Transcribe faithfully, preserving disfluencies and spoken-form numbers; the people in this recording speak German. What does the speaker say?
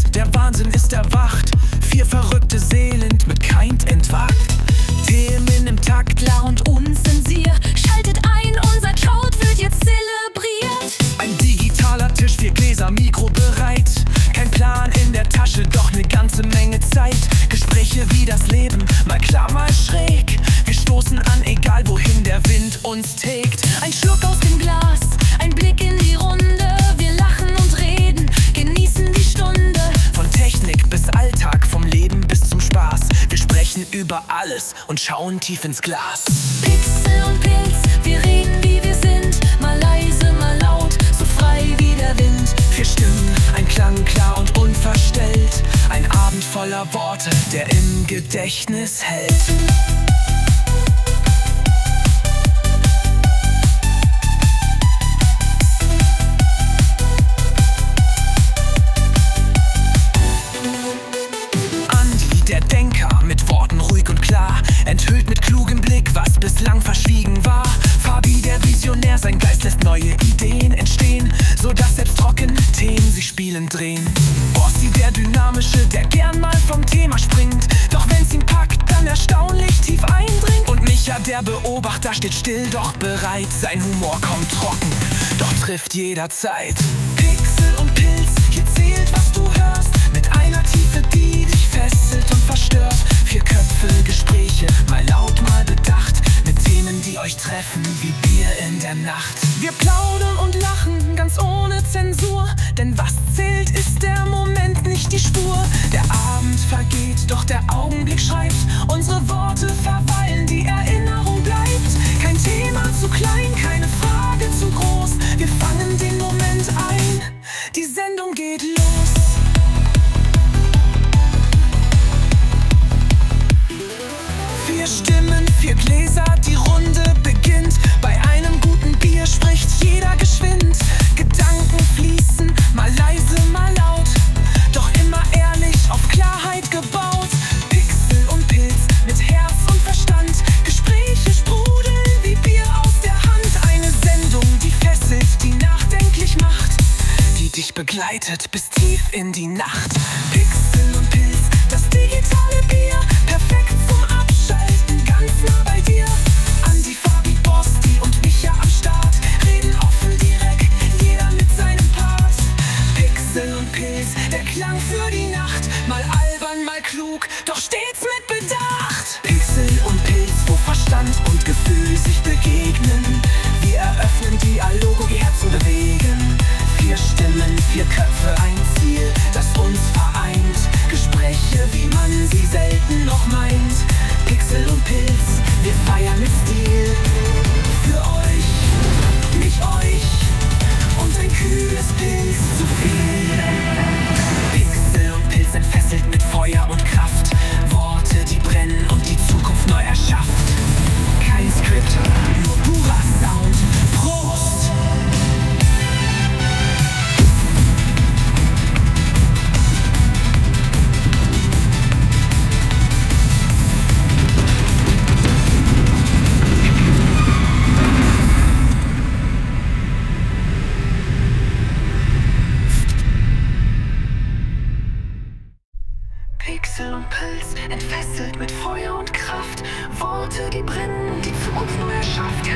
der Wahnsinn ist erwacht. Vier verrückte Seelen mit Kind entwacht. Themen im Takt, klar und unzensiert. Schaltet ein, unser Code wird jetzt zelebriert. Ein digitaler Tisch, vier Gläser, Mikro bereit. Kein Plan in der Tasche, doch ne ganze Menge Zeit. Gespräche wie das Leben, mal klar, mal schräg. Wir stoßen an, egal wohin der Wind uns trägt. Ein Schluck aus dem Glas, ein Blick in die Runde. Wir lachen und reden, genießen die Stunde. Von Technik bis Alltag, vom Leben bis zum Spaß. Wir sprechen über alles und schauen tief ins Glas. Pixel und Pilz, wir reden wie wir sind. Mal leise, mal laut, so frei wie der Wind. Vier Stimmen, ein Klang klar und unverstellt. Ein Abend voller Worte, der im Gedächtnis hält. Andi, der Denker, mit Worten ruhig und klar. Enthüllt mit klugem Blick, was bislang verschwiegen war. Fabi, der Visionär, sein Geist lässt neue Ideen entstehen, sodass selbst trocken Themen sich spielend drehen. Bossi, der Dynamische, der gern mal vom Thema springt, doch wenn's ihn packt, dann erstaunlich tief eindringt. Und Micha, der Beobachter, steht still, doch bereit. Sein Humor kommt trocken, doch trifft jederzeit. Pixel und Pilz, hier zählt, was du hörst, mit einer Tiefe, die dich fesselt und verstört. Vier Köpfe, Gespräche, mal laut, mal bedacht, mit Themen, die euch treffen, wie Bier in der Nacht. Wir plaudern und lachen, ganz ohne Zensur, denn was zählt, ist der Moment, nicht die Spur. Der Abend vergeht, doch der Augenblick schreibt. Unsere Worte verweilen, die Erinnerung bleibt. Kein Thema zu klein, keine Frage zu groß. Wir fangen den Moment ein, die Sendung geht los. Vier Stimmen, vier Gläser, die Runde beginnt. Bei einem guten Bier spricht jeder geschwind. Gedanken fließen, mal leise, mal laut, doch immer ehrlich, auf Klarheit gebaut. Pixel und Pilz, mit Herz und Verstand. Gespräche sprudeln wie Bier aus der Hand. Eine Sendung, die fesselt, die nachdenklich macht, die dich begleitet bis tief in die Nacht. Pixel und Pilz, das digitale Bier, perfekt zum Abschalten, ganz nah bei dir. Andi, Fabi, Bosti und Micha am Start, reden offen direkt, jeder mit seinem Part. Pixel und Pilz, der Klang für die Nacht, mal albern, mal klug, doch stets mit Bedacht. Pixel und Pilz, wo Verstand und Gefühl sich begegnen. Wir eröffnen Dialoge, die Herzen bewegen. Vier Stimmen, vier Köpfe, ein Ziel, das uns vereint. Gespräche, wie man sie selten noch meint. Pixel und Pilz, wir feiern mit Stil. Für euch, nicht euch, und ein kühles Pilz zu viel. Pixel und Pilz entfesselt mit Feuer und Kraft. Worte, die brennen und die Zukunft neu erschafft. Kein Skript, nur purer Sound. Prost! Pixel und Pilz, entfesselt mit Feuer und Kraft. Worte, die brennen, die Zukunft neu erschafft.